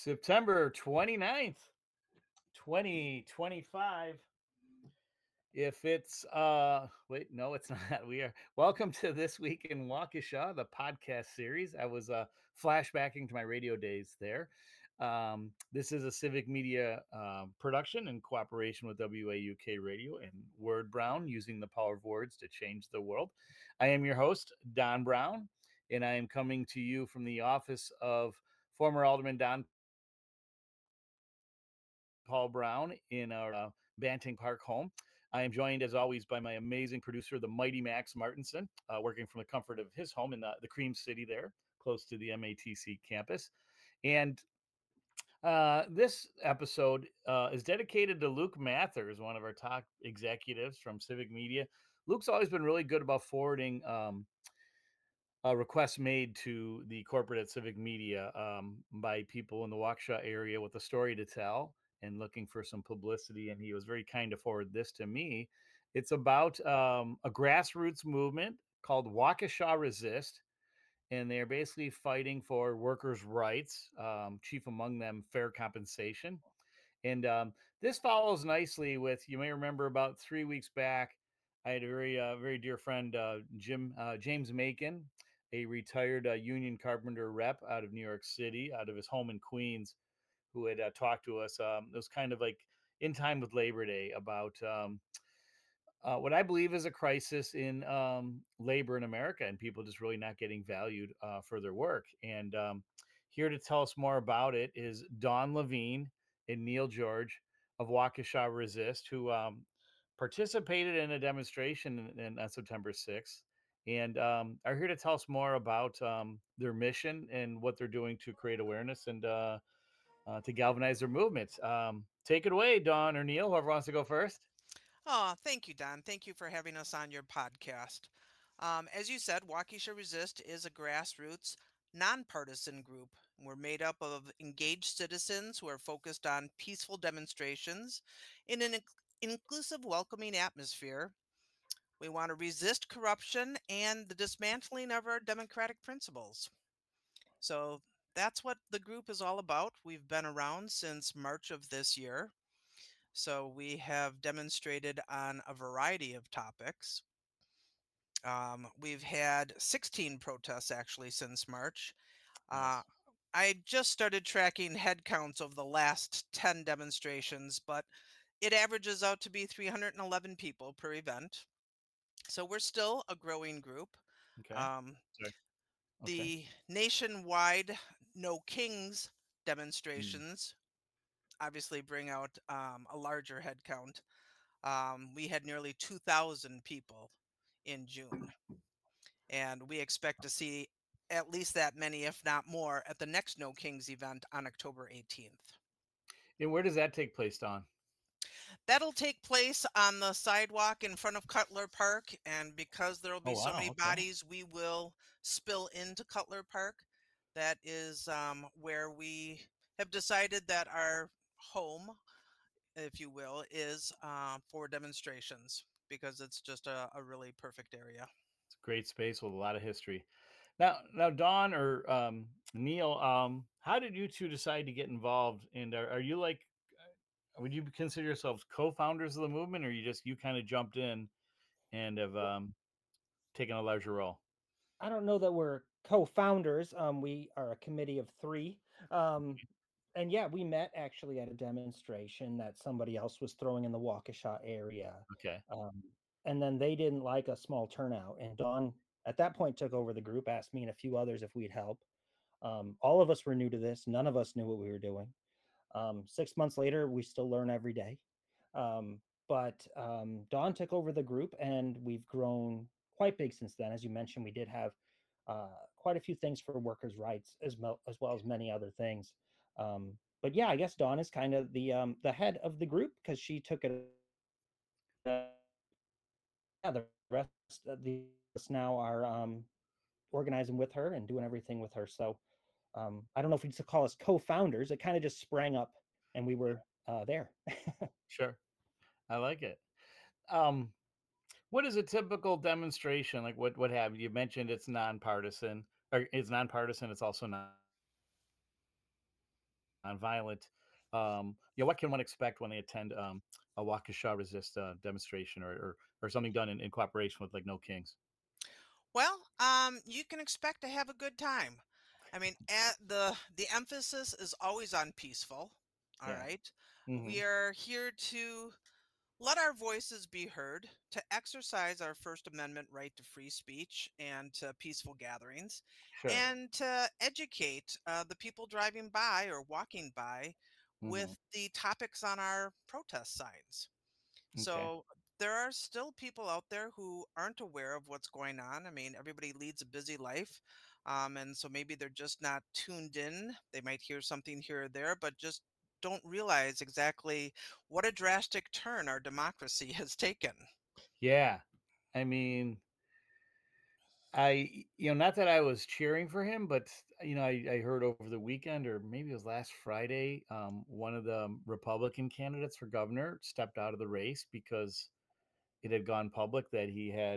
September 29th, 2025. If it's wait, no, it's not. We are welcome to This Week in Waukesha, the podcast series. I was flashbacking to my radio days there. This is a civic media production in cooperation with WAUK Radio and Word Brown, using the power of words to change the world. I am your host, Don Brown, and I am coming to you from the office of former Alderman Don Paul Brown in our Banting Park home. I am joined, as always, by my amazing producer, the mighty Max Martinson, working from the comfort of his home in the Cream City there, close to the MATC campus. And this episode is dedicated to Luke Mathers, one of our top executives from Civic Media. Luke's always been really good about forwarding requests made to the corporate at Civic Media by people in the Waukesha area with a story to tell and looking for some publicity. And he was very kind to forward this to me. It's about a grassroots movement called Waukesha Resist, and they're basically fighting for workers' rights, chief among them fair compensation. And this follows nicely with, you may remember about 3 weeks back, I had a very dear friend, James Macon, a retired union carpenter rep out of New York City, out of his home in Queens, who had talked to us. It was kind of like in time with Labor Day about what I believe is a crisis in labor in America and people just really not getting valued for their work. And here to tell us more about it is Dawn Levine and Neil George of Waukesha Resist, who participated in a demonstration on September 6th and are here to tell us more about their mission and what they're doing to create awareness and to galvanize their movement. Take it away, Dawn or Neil, whoever wants to go first. Oh, thank you, Don. Thank you for having us on your podcast. As you said, Waukesha Resist is a grassroots, nonpartisan group. We're made up of engaged citizens who are focused on peaceful demonstrations in an inclusive, welcoming atmosphere. We want to resist corruption and the dismantling of our democratic principles. So that's what the group is all about. We've been around since March of this year. So we have demonstrated on a variety of topics. We've had 16 protests actually since March. Uh, Nice. I just started tracking head counts of the last 10 demonstrations, but it averages out to be 311 people per event. So we're still a growing group. Okay. Um, Sorry. Okay. the nationwide No Kings Mm. demonstrations obviously bring out a larger head count. We had nearly 2,000 people in June, and we expect to see at least that many, if not more, at the next No Kings event on October 18th. And where does that take place, Don? That'll take place on the sidewalk in front of Cutler Park, and because there will Oh, be so wow. many Okay. bodies, we will spill into Cutler Park. That is where we have decided that our home, if you will, is for demonstrations because it's just a really perfect area. It's a great space with a lot of history. Now, Don or Neil, how did you two decide to get involved? And are you like, would you consider yourselves co-founders of the movement, or you kind of jumped in and have taken a larger role? I don't know that we're co-founders. We are a committee of three. Um, and yeah, we met actually at a demonstration that somebody else was throwing in the Waukesha area. Okay. Um, and then they didn't like a small turnout. And Dawn, at that point, took over the group, asked me and a few others if we'd help. All of us were new to this. None of us knew what we were doing. 6 months later, we still learn every day. But Dawn took over the group, and we've grown quite big since then. As you mentioned, we did have quite a few things for workers' rights, as well as many other things. But yeah, I guess Dawn is kind of the head of the group because she took it. Yeah, the rest of the us now are organizing with her and doing everything with her. So I don't know if we used to call us co-founders. It kind of just sprang up, and we were there. Sure. I like it. Um, what is a typical demonstration? Like what have you mentioned it's nonpartisan or it's nonpartisan, it's also not nonviolent. What can one expect when they attend a Waukesha Resist demonstration or something done in cooperation with like No Kings? Well, you can expect to have a good time. I mean, the emphasis is always on peaceful. All Yeah. right. Hmm. We are here to let our voices be heard, to exercise our First Amendment right to free speech and to peaceful gatherings, Sure. and to educate the people driving by or walking by Hmm. with the topics on our protest signs. Okay. So there are still people out there who aren't aware of what's going on. I mean, everybody leads a busy life. And so maybe they're just not tuned in. They might hear something here or there, but just don't realize exactly what a drastic turn our democracy has taken. Yeah. I mean, not that I was cheering for him, but I heard over the weekend or maybe it was last Friday, one of the Republican candidates for governor stepped out of the race because it had gone public that he had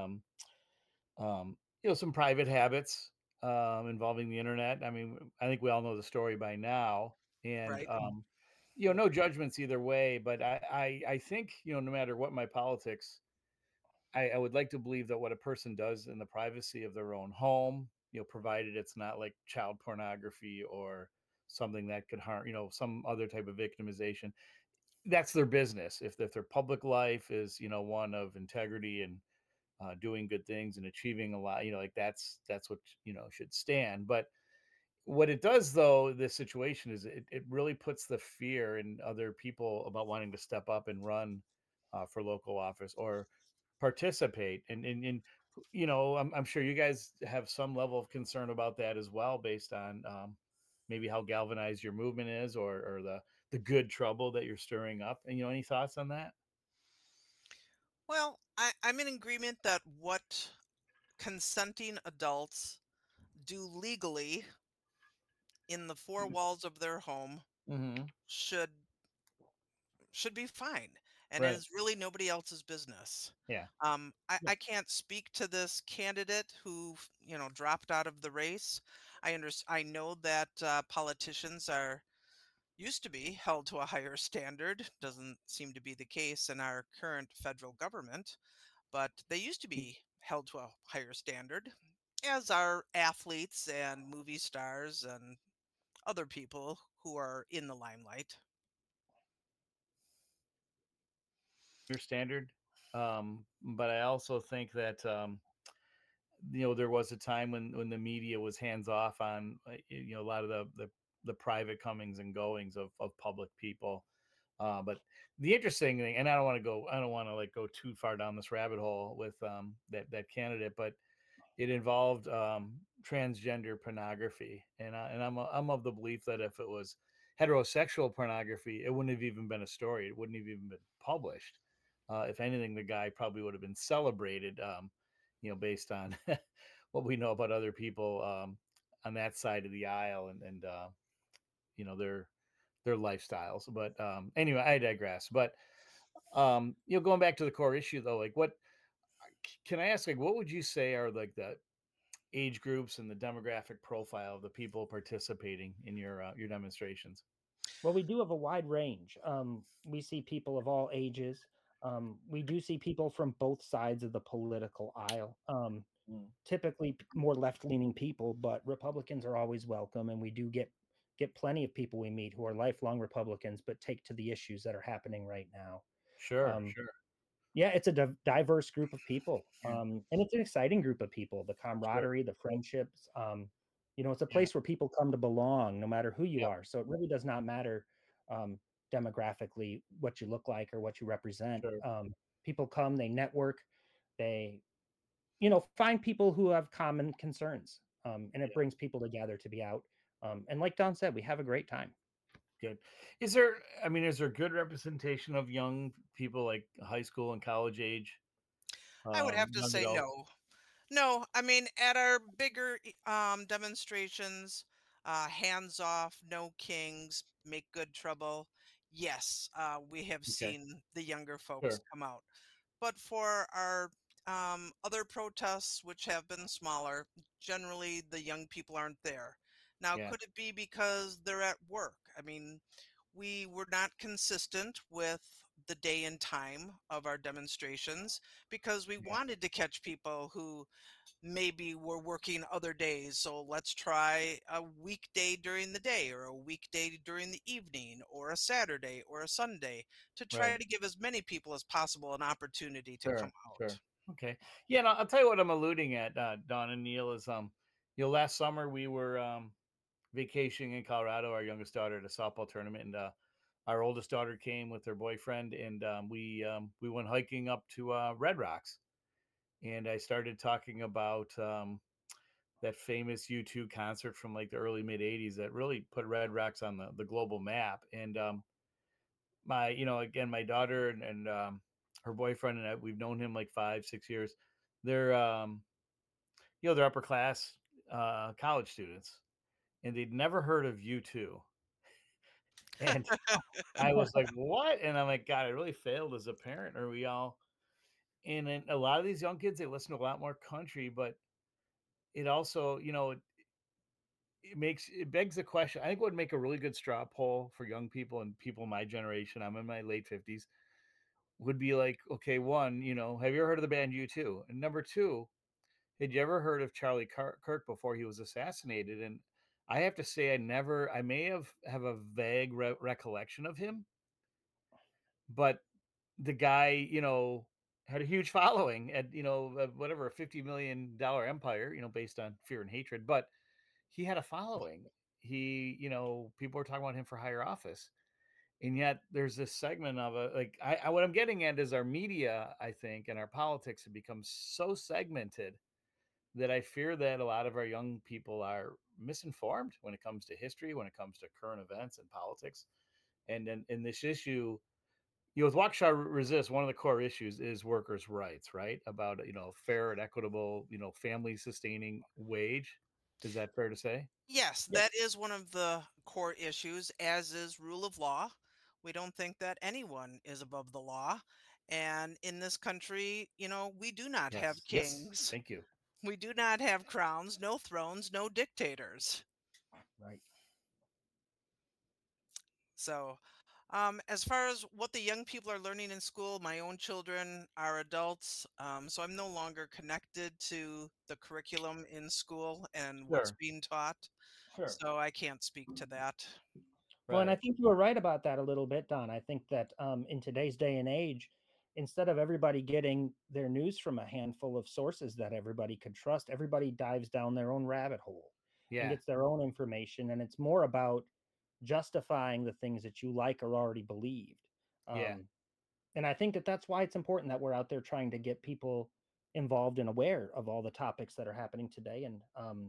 some private habits involving the internet. I mean, I think we all know the story by now, and Right. no judgments either way. But I think no matter what my politics, I would like to believe that what a person does in the privacy of their own home, provided it's not like child pornography or something that could harm, some other type of victimization, that's their business. If their public life is, one of integrity and doing good things and achieving a lot, like that's what should stand. But what it does, though, this situation is it really puts the fear in other people about wanting to step up and run for local office or participate. And I'm sure you guys have some level of concern about that as well, based on maybe how galvanized your movement is or the good trouble that you're stirring up. And any thoughts on that? Well, I'm in agreement that what consenting adults do legally in the four walls of their home Hmm. should be fine, and it Right. is really nobody else's business. Yeah. Yeah. I can't speak to this candidate who, dropped out of the race. I know that politicians are used to be held to a higher standard. Doesn't seem to be the case in our current federal government, but they used to be held to a higher standard, as are athletes and movie stars and other people who are in the limelight. Your standard. But I also think that there was a time when the media was hands off on a lot of the private comings and goings of public people. But the interesting thing, and I don't want to like go too far down this rabbit hole with that candidate, but it involved transgender pornography, and I'm of the belief that if it was heterosexual pornography, it wouldn't have even been a story. It wouldn't have even been published. If anything, the guy probably would have been celebrated, based on what we know about other people on that side of the aisle and you know their lifestyles. But anyway, I digress. But going back to the core issue though, like what can I ask? Like, what would you say are like the age groups and the demographic profile of the people participating in your demonstrations? Well, we do have a wide range. We see people of all ages. We do see people from both sides of the political aisle. Mm. Typically more left-leaning people, but Republicans are always welcome, and we do get plenty of people we meet who are lifelong Republicans but take to the issues that are happening right now. Sure, Um, sure, yeah, it's a diverse group of people, and it's an exciting group of people. The sure. camaraderie, the friendships. It's a Yeah, place where people come to belong, no matter who you yeah, are. So it really does not matter um, demographically what you look like or what you represent. sure. People come, they network, they find people who have common concerns, and it Yeah, brings people together to be out. And like Don said, we have a great time. good. Is there good representation of young people like high school and college age, I would have to young say adults? no. No, I mean, at our bigger demonstrations, hands off, no kings, make good trouble. Yes, we have Okay, seen the younger folks sure. come out. But for our other protests, which have been smaller, generally the young people aren't there. Now, Yeah. could it be because they're at work? I mean, we were not consistent with the day and time of our demonstrations because we Yeah. wanted to catch people who maybe were working other days. So let's try a weekday during the day or a weekday during the evening or a Saturday or a Sunday to try Right. to give as many people as possible an opportunity to come Sure. out. Sure. Okay. Yeah. No, I'll tell you what I'm alluding at, Don and Neil, is last summer we were vacationing in Colorado. Our youngest daughter at a softball tournament, and our oldest daughter came with her boyfriend, and we went hiking up to Red Rocks, and I started talking about that famous U2 concert from like the early mid '80s that really put Red Rocks on the global map. And again, my daughter and her boyfriend and I, we've known him like 5 6 years. They're they're upper class college students, and they'd never heard of U2. And I was like, "What?" And I'm like, "God, I really failed as a parent." Are we all? And then a lot of these young kids, they listen to a lot more country, but it also, it begs the question. I think what would make a really good straw poll for young people and people my generation, I'm in my late 50s, would be like, okay, one, have you ever heard of the band U2? And number two, had you ever heard of Charlie Kirk before he was assassinated? And I have to say, I may have a vague recollection of him, but the guy, had a huge following at, whatever, a $50 million empire, based on fear and hatred. But he had a following. People were talking about him for higher office. And yet there's this segment of a like what I'm getting at is our media, I think, and our politics have become so segmented that I fear that a lot of our young people are misinformed when it comes to history, when it comes to current events and politics. And then in this issue, with Waukesha Resist, one of the core issues is workers' rights, right? About, fair and equitable, family sustaining wage. Is that fair to say? Yes, Yeah. that is one of the core issues, as is rule of law. We don't think that anyone is above the law. And in this country, we do not have Yes. Yes. kings. Thank you. We do not have crowns, no thrones, no dictators. Right. So, as far as what the young people are learning in school, my own children are adults. So I'm no longer connected to the curriculum in school and what's Sure. being taught. Sure. So I can't speak to that. Well, and I Right. think you were right about that a little bit, Don. I think that in today's day and age, instead of everybody getting their news from a handful of sources that everybody could trust, everybody dives down their own rabbit hole and Yeah. gets their own information. And it's more about justifying the things that you like or already believed. Yeah. Um, and I think that that's why it's important that we're out there trying to get people involved and aware of all the topics that are happening today. And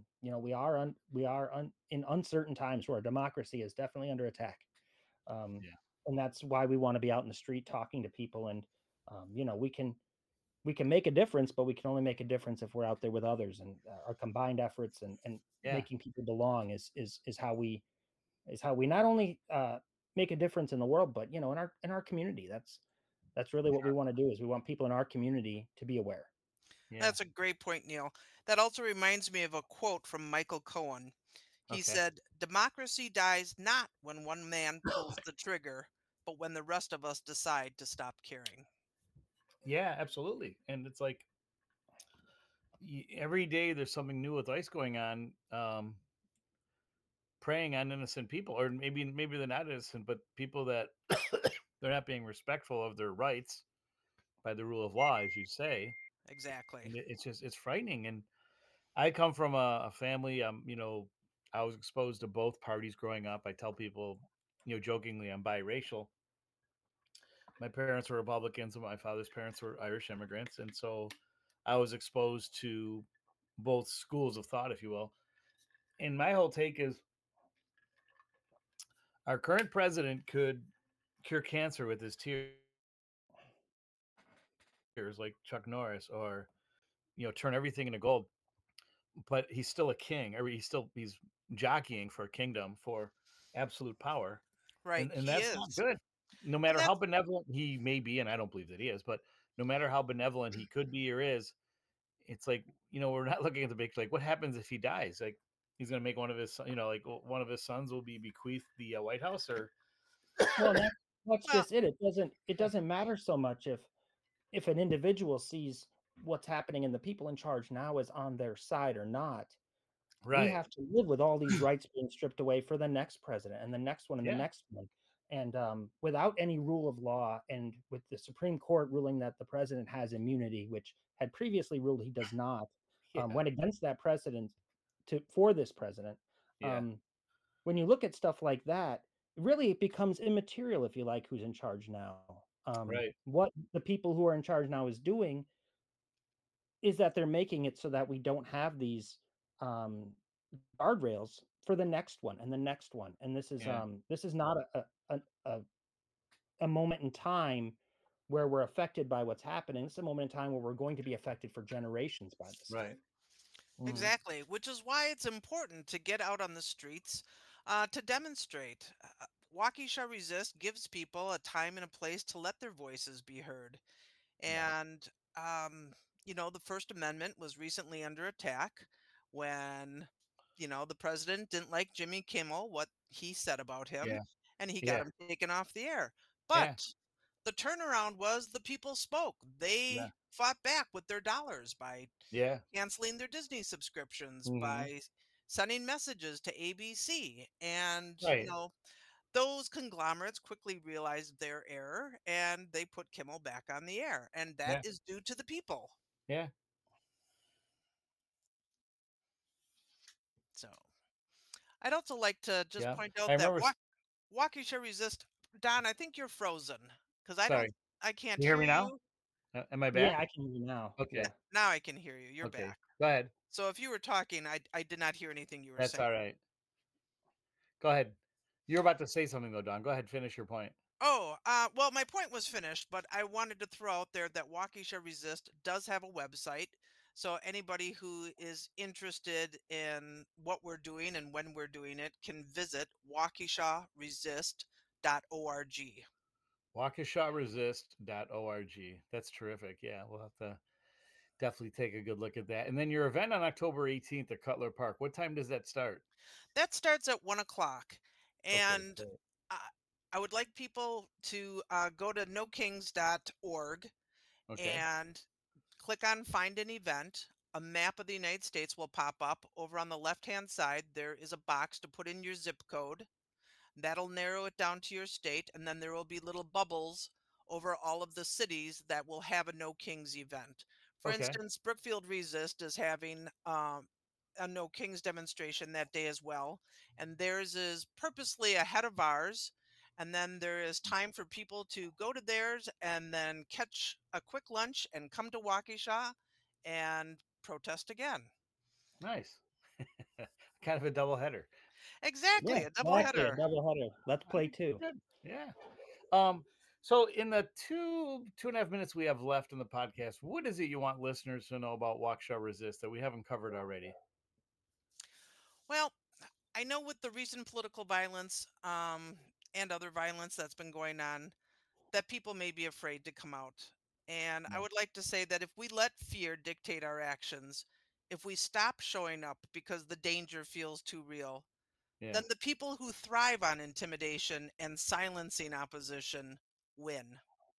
in uncertain times where our democracy is definitely under attack. Um, Yeah. and that's why we want to be out in the street talking to people. And we can make a difference, but we can only make a difference if we're out there with others. And our combined efforts and Yeah. making people belong is how we not only make a difference in the world, but in our community. That's really what we want to do. Is we want people in our community to be aware. Yeah. That's a great point, Neil. That also reminds me of a quote from Michael Cohen. He Okay. said, "Democracy dies not when one man pulls the trigger, but when the rest of us decide to stop caring." Yeah, absolutely. And it's like every day there's something new with ICE going on, preying on innocent people, or maybe they're not innocent, but people that they're not being respectful of their rights by the rule of law, as you say. Exactly. And it's frightening. And I come from a family. I was exposed to both parties growing up. I tell people, jokingly, I'm biracial. My parents were Republicans, and my father's parents were Irish immigrants, and so I was exposed to both schools of thought, if you will. And my whole take is our current president could cure cancer with his tears, like Chuck Norris, or turn everything into gold. But he's still a king, or he's jockeying for a kingdom, for absolute power, Right. and He that's not is. good. No And matter how that's benevolent he may be, and I don't believe that he is, but no matter how benevolent he could be or is, it's like, we're not looking at the big, like, what happens if he dies? Like, He's going to make one of his, like one of his sons will be bequeathed the White House, or Well, that's Well, just it. It doesn't matter so much if an individual sees what's happening and the people in charge now is on their side or not. We right? have to live with all these rights being stripped away for the next president and the next one and the Yeah, next one. And without any rule of law, and with the Supreme Court ruling that the president has immunity, which had previously ruled he does not, yeah, went against that precedent for this president. yeah, Um, when you look at stuff like that, really it becomes immaterial if you like who's in charge now. right. What the people who are in charge now is doing is that they're making it so that we don't have these um, guardrails for the next one and the next one. And Yeah, this is not a a moment in time where we're affected by what's happening. It's a moment in time where we're going to be affected for generations by this stuff. right. Mhm. exactly, which is why it's important to get out on the streets to demonstrate. Waukesha Resist gives people a time and a place to let their voices be heard. Yeah, And, um, the First Amendment was recently under attack when, the president didn't like Jimmy Kimmel, what he said about him, yeah, and he got yeah, him taken off the air. yeah, But the turnaround was the people spoke. yeah, They fought back with their dollars by yeah. canceling their Disney subscriptions, Hmm. by sending messages to ABC. And, Right. those conglomerates quickly realized their error and they put Kimmel back on the air. And that Yeah, is due to the people. yeah, So I'd also like to just yeah. point I out that remember. Waukesha Resist, Don, I think you're frozen because Sorry, I can't can you hear hear me now? you. Am I Yeah, back? I can hear you now. Okay, Yeah. Now I can hear you. You're okay. back. Go ahead. So if you were talking, I did not hear anything you were That's saying. all right. Go ahead. You're about to say something though, Don. Go ahead. Finish your point. Oh, well, my point was finished, but I wanted to throw out there that Waukesha Resist does have a website. So anybody who is interested in what we're doing and when we're doing it can visit waukesharesist.org. WaukeshaResist.org. That's terrific. Yeah, we'll have to definitely take a good look at that. And then your event on October 18th at Cutler Park. What time does that start? That starts at 1 o'clock. Okay, And great. I, I would like people to go to nokings.org Okay, and click on Find an Event. A map of the United States will pop up. Over on the left hand side, there is a box to put in your zip code. That'll narrow it down to your state, and then there will be little bubbles over all of the cities that will have a No Kings event. For okay, instance, Brookfield Resist is having a No Kings demonstration that day as well, and theirs is purposely ahead of ours. And then there is time for people to go to theirs and then catch a quick lunch and come to Waukesha and protest again. nice. Kind of a double header. Exactly, Yeah, a exactly. A doubleheader. doubleheader. Let's All play right, two. good. Yeah. Um, so in the two and a half minutes we have left in the podcast, what is it you want listeners to know about Waukesha Resist that we haven't covered already? Well, I know with the recent political violence and other violence that's been going on, that people may be afraid to come out. And I Yeah. would like to say that if we let fear dictate our actions, if we stop showing up because the danger feels too real, Yeah. then the people who thrive on intimidation and silencing opposition win.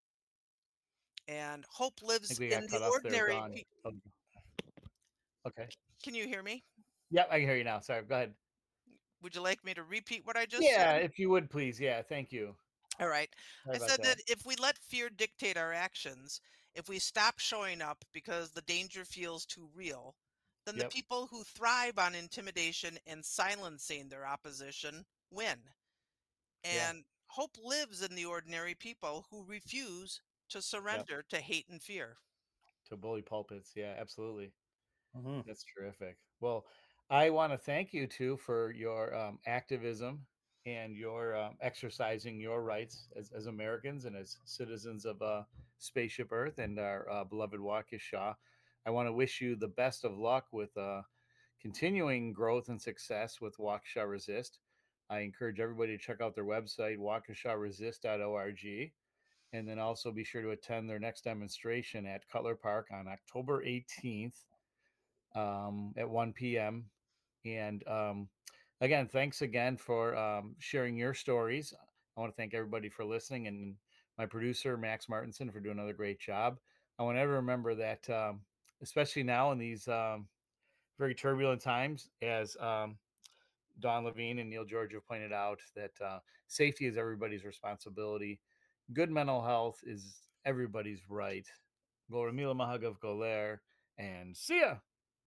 And hope I lives think we in got the cut off there, ordinary. Don. Oh, okay. Can you hear me? Yep, I can hear you now. Sorry. Go ahead. Would you like me to repeat what I just Yeah, said? if you would please. Yeah, thank you. All right. Sorry I about said that that. if we let fear dictate our actions, if we stop showing up because the danger feels too real, then the Yep. people who thrive on intimidation and silencing their opposition win. Yeah. And hope lives in the ordinary people who refuse to Yep. surrender to hate and fear. To bully pulpits. Yeah, absolutely. Mhm. That's terrific. Well, I want to thank you too for your activism and your exercising your rights as Americans and as citizens of Spaceship Earth and our beloved Waukesha. I want to wish you the best of luck with continuing growth and success with Waukesha Resist. I encourage everybody to check out their website, waukesharesist.org, and then also be sure to attend their next demonstration at Cutler Park on October 18th at 1 p.m. And again, thanks again for sharing your stories. I want to thank everybody for listening, and my producer, Max Martinson, for doing another great job. I want to remember that, especially now in these very turbulent times, as Don Levine and Neil George have pointed out, that safety is everybody's responsibility. Good mental health is everybody's right. Go Mila Mahagav Goler, and see ya.